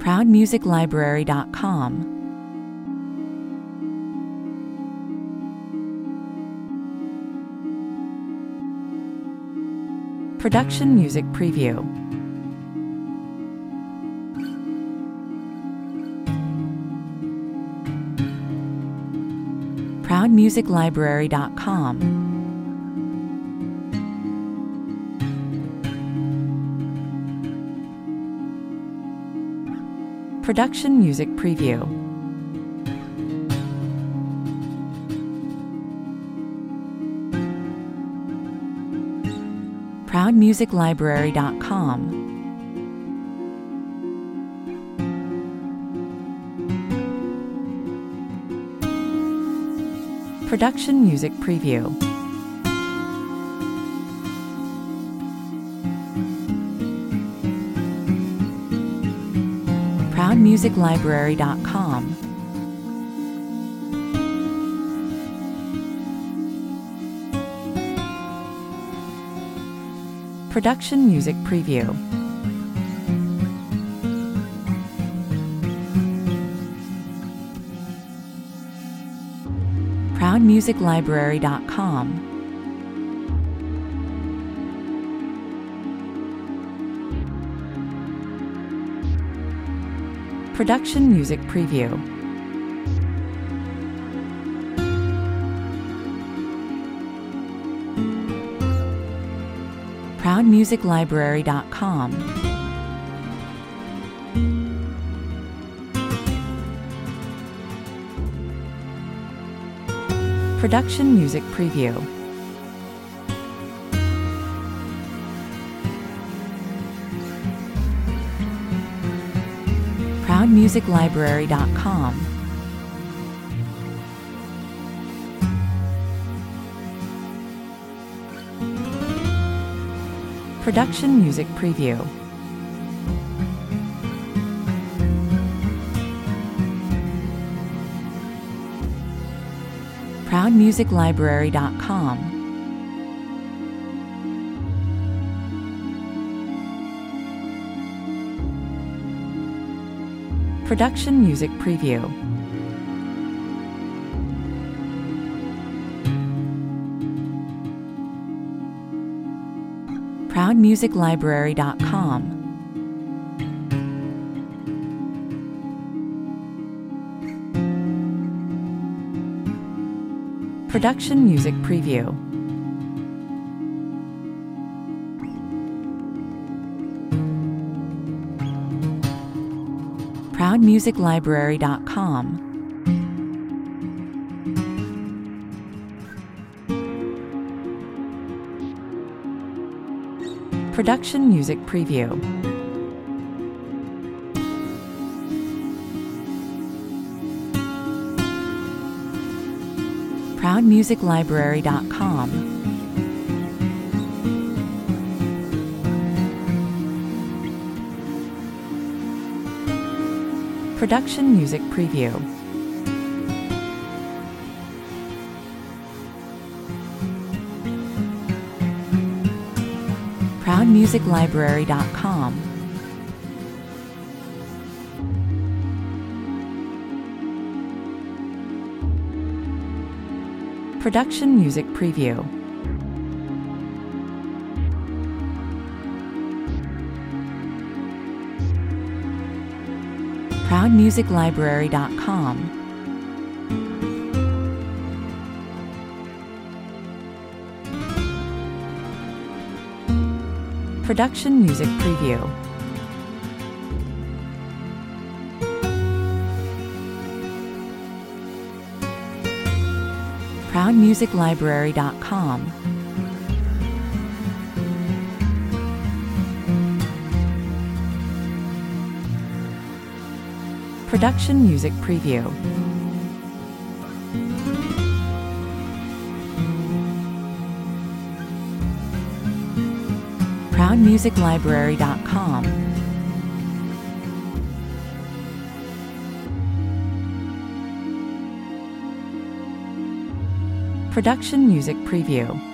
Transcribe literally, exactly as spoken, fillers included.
proud music library dot com. Production Music Preview. proud music library dot com. Production Music Preview. proud music library dot com. Production Music Preview. proud music library dot com. Production Music Preview. proud music library dot com. Production Music Preview. proud music library dot com. Production Music Preview. proud music library dot com. Production Music Preview. proud music library dot com. Production Music Preview. proud music library dot com. Production Music Preview. proud music library dot com. Production Music Preview. proud music library dot com. Production Music Preview. proud music library dot com. Production Music Preview. proud music library dot com. Production Music Preview. proud music library dot com. Production Music Preview. proud music library dot com. Production Music Preview.